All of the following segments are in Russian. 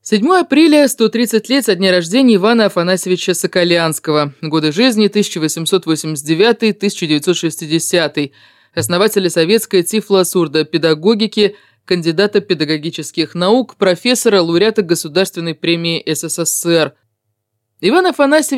7 апреля, 130 лет со дня рождения Ивана Афанасьевича Соколянского, годы жизни 1889-1960, основателя советской тифло-сурдопедагогики, кандидата педагогических наук, профессора, лауреата Государственной премии СССР. Иван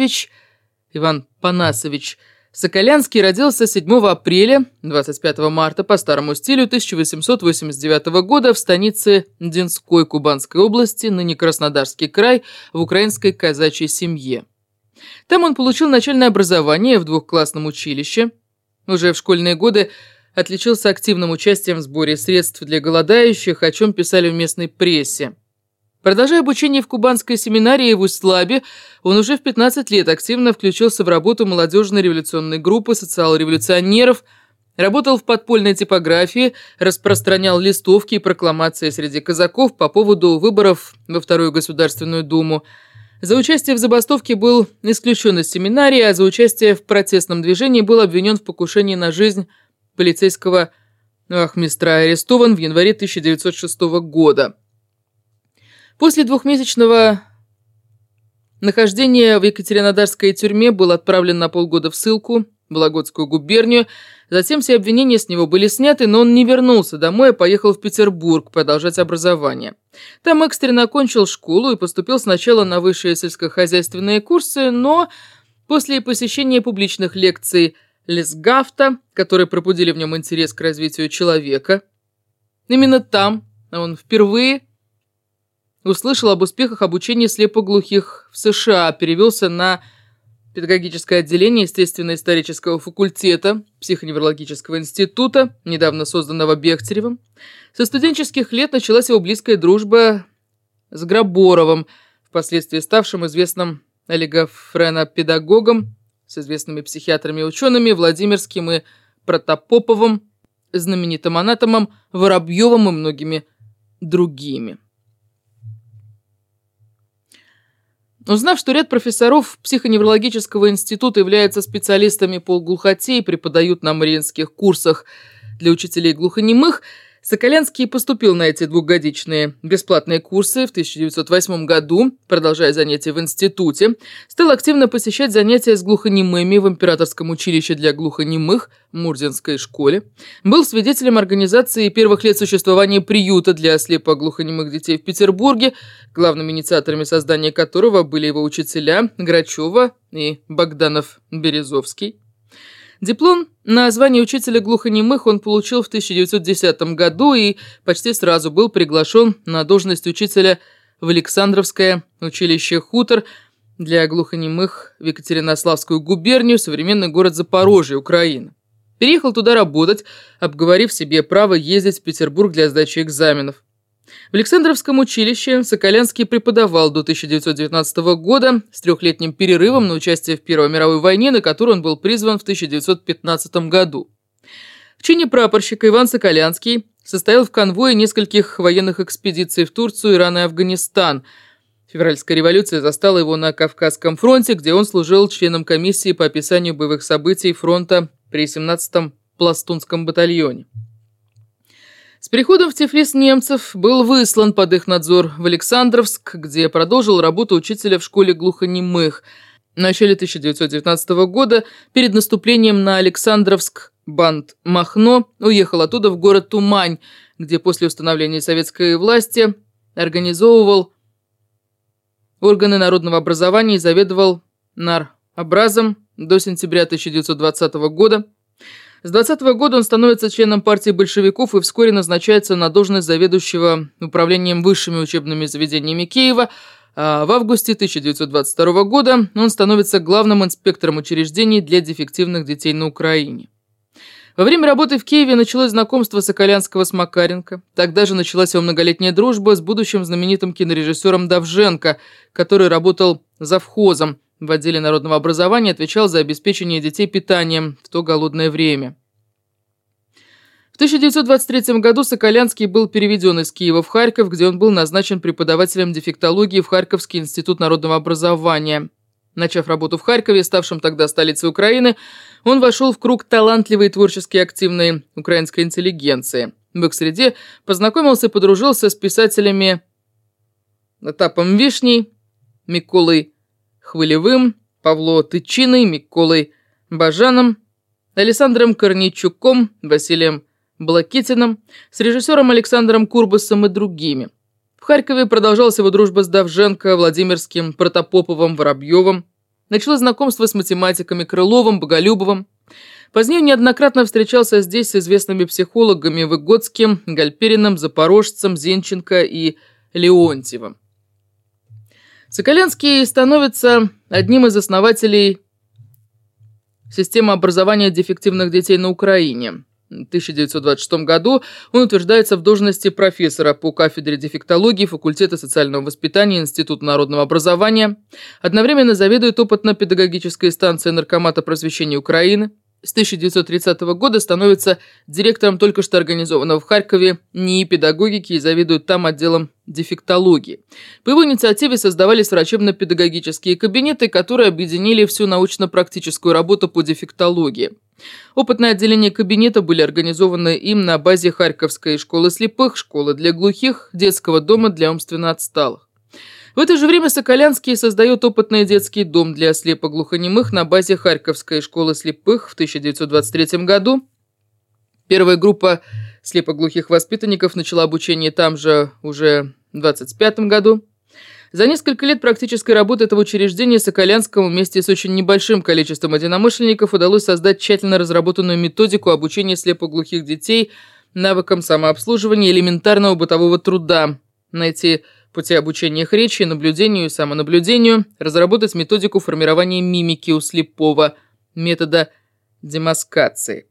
Панасович Соколянский родился 7 апреля, 25 марта по старому стилю 1889 года в станице Динской Кубанской области, ныне Краснодарский край, в украинской казачьей семье. Там он получил начальное образование в двухклассном училище. Уже в школьные годы отличился активным участием в сборе средств для голодающих, о чем писали в местной прессе. Продолжая обучение в кубанской семинарии в Усть-Лабе, он уже в 15 лет активно включился в работу молодежной революционной группы социал-революционеров, работал в подпольной типографии, распространял листовки и прокламации среди казаков по поводу выборов во Вторую Государственную Думу. За участие в забастовке был исключен из семинарии, а за участие в протестном движении был обвинен в покушении на жизнь полицейского вахмистра и арестован в январе 1906 года. После двухмесячного нахождения в Екатеринодарской тюрьме был отправлен на полгода в ссылку в Вологодскую губернию. Затем все обвинения с него были сняты, но он не вернулся домой, а поехал в Петербург продолжать образование. Там экстренно окончил школу и поступил сначала на высшие сельскохозяйственные курсы, но после посещения публичных лекций Лесгафта, которые пробудили в нем интерес к развитию человека, именно там он впервые услышал об успехах обучения слепоглухих в США, перевелся на педагогическое отделение естественно-исторического факультета психоневрологического института, недавно созданного Бехтеревым. Со студенческих лет началась его близкая дружба с Граборовым, впоследствии ставшим известным олигофренопедагогом, с известными психиатрами и учеными Владимирским и Протопоповым, знаменитым анатомом Воробьевым и многими другими. Узнав, что ряд профессоров психоневрологического института являются специалистами по глухоте и преподают на мариинских курсах для учителей глухонемых, Соколянский поступил на эти двухгодичные бесплатные курсы в 1908 году, продолжая занятия в институте, стал активно посещать занятия с глухонемыми в Императорском училище для глухонемых, Мурзинской школе, был свидетелем организации первых лет существования приюта для слепоглухонемых детей в Петербурге, главными инициаторами создания которого были его учителя Грачева и Богданов-Березовский. Диплом на звание учителя глухонемых он получил в 1910 году и почти сразу был приглашен на должность учителя в Александровское училище «Хутор» для глухонемых в Екатеринославскую губернию, современный город Запорожье, Украина. Переехал туда работать, обговорив себе право ездить в Петербург для сдачи экзаменов. В Александровском училище Соколянский преподавал до 1919 года с трехлетним перерывом на участие в Первой мировой войне, на которую он был призван в 1915 году. В чине прапорщика Иван Соколянский состоял в конвое нескольких военных экспедиций в Турцию, Иран и Афганистан. Февральская революция застала его на Кавказском фронте, где он служил членом комиссии по описанию боевых событий фронта при 17-м пластунском батальоне. С приходом в Тифлис немцев был выслан под их надзор в Александровск, где продолжил работу учителя в школе глухонемых. В начале 1919 года, перед наступлением на Александровск, банд Махно уехал оттуда в город Тумань, где после установления советской власти организовывал органы народного образования и заведовал наробразом до сентября 1920 года. С 20 года он становится членом партии большевиков и вскоре назначается на должность заведующего управлением высшими учебными заведениями Киева, а в августе 1922 года он становится главным инспектором учреждений для дефективных детей на Украине. Во время работы в Киеве началось знакомство Соколянского с Макаренко. Тогда же началась его многолетняя дружба с будущим знаменитым кинорежиссером Довженко, который работал завхозом в отделе народного образования, отвечал за обеспечение детей питанием в то голодное время. В 1923 году Соколянский был переведен из Киева в Харьков, где он был назначен преподавателем дефектологии в Харьковский институт народного образования. Начав работу в Харькове, ставшем тогда столицей Украины, он вошел в круг талантливой и творчески активной украинской интеллигенции. В их среде познакомился и подружился с писателями Отапом Вишней, Миколой Хвылевым, Павло Тычиной, Миколой Бажаном, Александром Корнейчуком, Василием Блакитиным, с режиссером Александром Курбасом и другими. В Харькове продолжалась его дружба с Довженко, Владимирским, Протопоповым, Воробьевым. Начало знакомство с математиками Крыловым, Боголюбовым. Позднее неоднократно встречался здесь с известными психологами Выгодским, Гальпериным, Запорожцем, Зенченко и Леонтьевым. Соколянский становится одним из основателей системы образования дефективных детей на Украине. В 1926 году он утверждается в должности профессора по кафедре дефектологии факультета социального воспитания Института народного образования. Одновременно заведует опытно-педагогической станцией Наркомата просвещения Украины. С 1930 года становится директором только что организованного в Харькове НИИ педагогики и заведует там отделом дефектологии. По его инициативе создавались врачебно-педагогические кабинеты, которые объединили всю научно-практическую работу по дефектологии. Опытные отделения кабинета были организованы им на базе Харьковской школы слепых, школы для глухих, детского дома для умственно отсталых. В это же время Соколянский создает опытный детский дом для слепоглухонемых на базе Харьковской школы слепых в 1923 году. Первая группа слепоглухих воспитанников начала обучение там же уже в 1925 году. За несколько лет практической работы этого учреждения Соколянскому вместе с очень небольшим количеством единомышленников удалось создать тщательно разработанную методику обучения слепоглухих детей навыкам самообслуживания и элементарного бытового труда, найти пути обучения их речи, наблюдению и самонаблюдению, разработать методику формирования мимики у слепого, метода демаскации.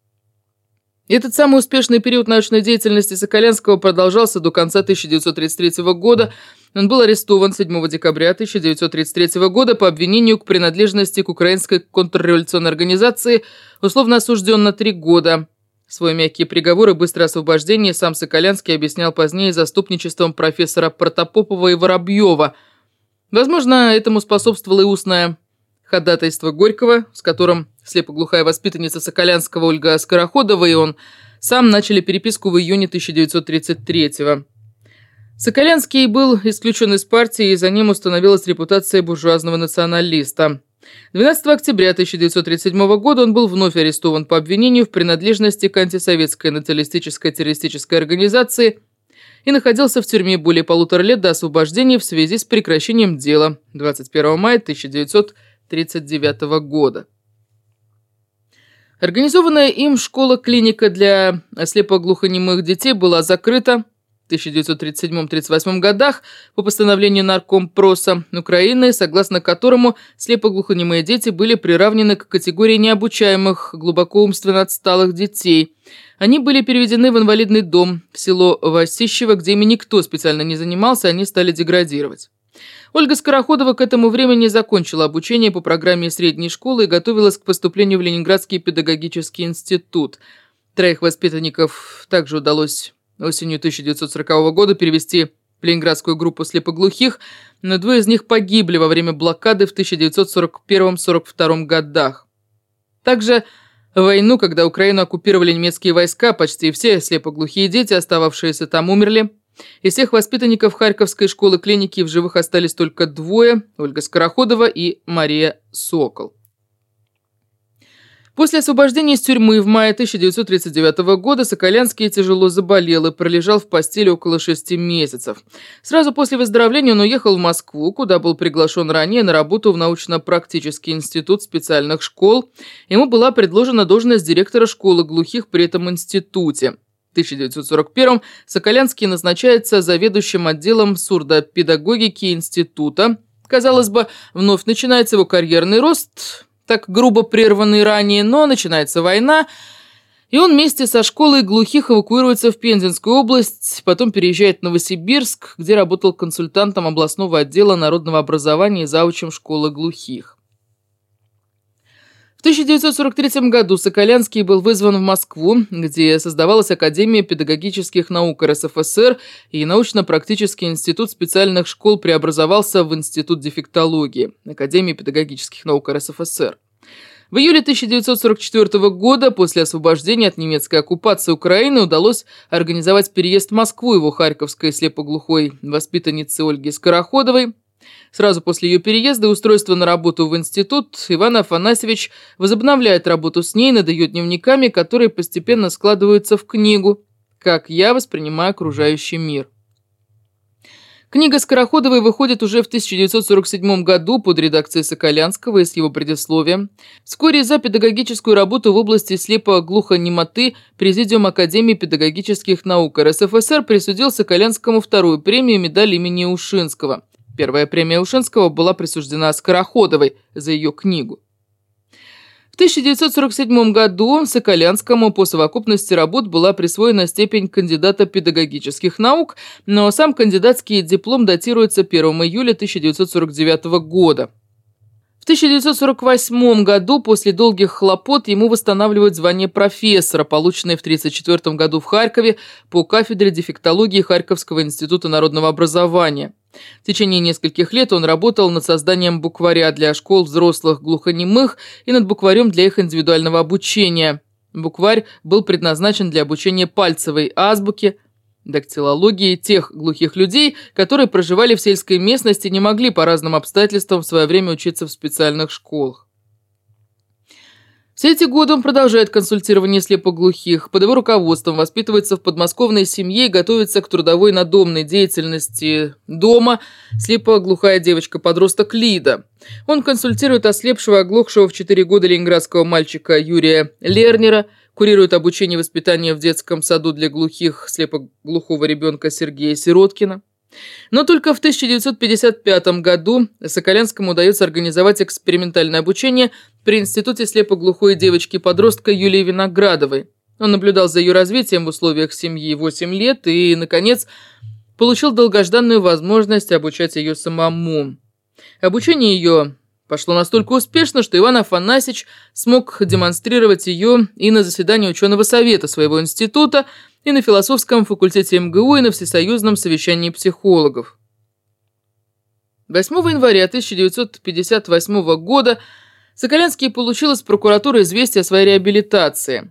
Этот самый успешный период научной деятельности Соколянского продолжался до конца 1933 года. Он был арестован 7 декабря 1933 года по обвинению к принадлежности к украинской контрреволюционной организации, условно осужден на 3 года. Свой мягкий приговор и быстрое освобождение сам Соколянский объяснял позднее заступничеством профессора Протопопова и Воробьева. Возможно, этому способствовало и устное ходатайство Горького, с которым слепоглухая воспитанница Соколянского Ольга Скороходова и он сам начали переписку в июне 1933-го. Соколянский был исключен из партии, и за ним установилась репутация буржуазного националиста. 12 октября 1937 года он был вновь арестован по обвинению в принадлежности к антисоветской националистической террористической организации и находился в тюрьме более 1,5 лет до освобождения в связи с прекращением дела 21 мая 1939 года. Организованная им школа-клиника для слепоглухонемых детей была закрыта в 1937-1938 годах по постановлению Наркомпроса Украины, согласно которому слепоглухонемые дети были приравнены к категории необучаемых, глубоко умственно отсталых детей. Они были переведены в инвалидный дом в село Васищево, где ими никто специально не занимался, они стали деградировать. Ольга Скороходова к этому времени закончила обучение по программе средней школы и готовилась к поступлению в Ленинградский педагогический институт. 3 воспитанников также удалось осенью 1940 года перевести в ленинградскую группу слепоглухих, но 2 из них погибли во время блокады в 1941-1942 годах. Также в войну, когда Украину оккупировали немецкие войска, почти все слепоглухие дети, остававшиеся там, умерли. Из всех воспитанников Харьковской школы-клиники в живых остались только 2 – Ольга Скороходова и Мария Сокол. После освобождения из тюрьмы в мае 1939 года Соколянский тяжело заболел и пролежал в постели около 6 месяцев. Сразу после выздоровления он уехал в Москву, куда был приглашен ранее на работу в научно-практический институт специальных школ. Ему была предложена должность директора школы глухих при этом институте. В 1941 Соколянский назначается заведующим отделом сурдопедагогики института. Казалось бы, вновь начинается его карьерный рост, так грубо прерванный ранее, но начинается война, и он вместе со школой глухих эвакуируется в Пензенскую область, потом переезжает в Новосибирск, где работал консультантом областного отдела народного образования и заучем школы глухих. В 1943 году Соколянский был вызван в Москву, где создавалась Академия педагогических наук РСФСР, и научно-практический институт специальных школ преобразовался в Институт дефектологии Академии педагогических наук РСФСР. В июле 1944 года, после освобождения от немецкой оккупации Украины, удалось организовать переезд в Москву его харьковской слепоглухой воспитанницы Ольги Скороходовой. Сразу после ее переезда и устройства на работу в институт Иван Афанасьевич возобновляет работу с ней над ее дневниками, которые постепенно складываются в книгу «Как я воспринимаю окружающий мир». Книга Скороходовой выходит уже в 1947 году под редакцией Соколянского и с его предисловием. Вскоре за педагогическую работу в области слепо-глухонемоты Президиум Академии педагогических наук РСФСР присудил Соколянскому вторую премию медаль имени Ушинского. Первая премия Ушинского была присуждена Скороходовой за ее книгу. В 1947 году Соколянскому по совокупности работ была присвоена степень кандидата педагогических наук, но сам кандидатский диплом датируется 1 июля 1949 года. В 1948 году после долгих хлопот ему восстанавливают звание профессора, полученное в 1934 году в Харькове по кафедре дефектологии Харьковского института народного образования. В течение нескольких лет он работал над созданием букваря для школ взрослых глухонемых и над букварем для их индивидуального обучения. Букварь был предназначен для обучения пальцевой азбуке, дактилологии тех глухих людей, которые проживали в сельской местности и не могли по разным обстоятельствам в свое время учиться в специальных школах. Все эти годы он продолжает консультирование слепоглухих. Под его руководством воспитывается в подмосковной семье и готовится к трудовой надомной деятельности дома слепоглухая девочка-подросток Лида. Он консультирует ослепшего, оглохшего в 4 года ленинградского мальчика Юрия Лернера, курирует обучение и воспитание в детском саду для глухих слепоглухого ребенка Сергея Сироткина. Но только в 1955 году Соколянскому удается организовать экспериментальное обучение при Институте слепоглухой девочки-подростка Юлии Виноградовой. Он наблюдал за ее развитием в условиях семьи 8 лет и, наконец, получил долгожданную возможность обучать ее самому. Обучение ее пошло настолько успешно, что Иван Афанасьевич смог демонстрировать ее и на заседании ученого совета своего института, и на философском факультете МГУ, и на всесоюзном совещании психологов. 8 января 1958 года Соколянский получил из прокуратуры известие о своей реабилитации.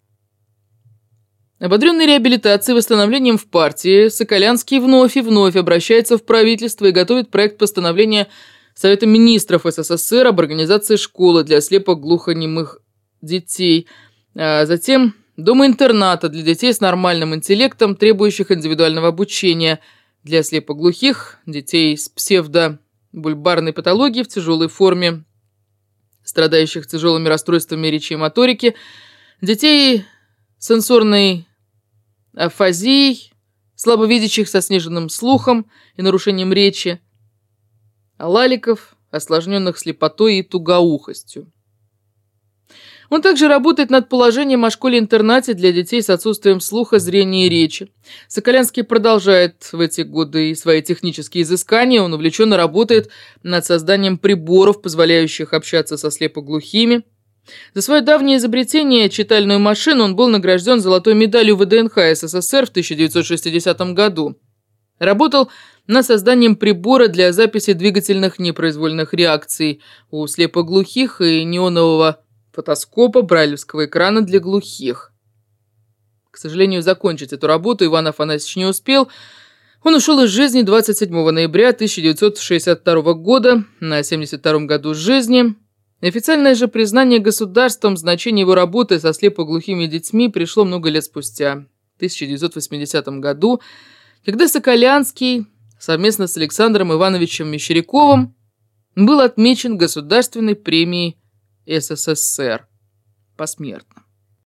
Ободренный реабилитацией и восстановлением в партии, Соколянский вновь и вновь обращается в правительство и готовит проект постановления Совета министров СССР об организации школы для слепоглухонемых детей, а затем дома-интерната для детей с нормальным интеллектом, требующих индивидуального обучения, для слепоглухих, детей с псевдобульбарной патологией в тяжелой форме, страдающих тяжелыми расстройствами речи и моторики, детей с сенсорной афазией, слабовидящих со сниженным слухом и нарушением речи, алаликов, осложненных слепотой и тугоухостью. Он также работает над положением о школе-интернате для детей с отсутствием слуха, зрения и речи. Соколянский продолжает в эти годы и свои технические изыскания. Он увлеченно работает над созданием приборов, позволяющих общаться со слепоглухими. За свое давнее изобретение, читальную машину, он был награжден золотой медалью ВДНХ СССР в 1960 году. Работал над созданием прибора для записи двигательных непроизвольных реакций у слепоглухих и неонового фотоскопа брайлевского экрана для глухих. К сожалению, закончить эту работу Иван Афанасьевич не успел. Он ушел из жизни 27 ноября 1962 года на 72-м году жизни. Официальное же признание государством значения его работы со слепоглухими детьми пришло много лет спустя, в 1980 году, когда Соколянский совместно с Александром Ивановичем Мещеряковым был отмечен Государственной премией СССР посмертно.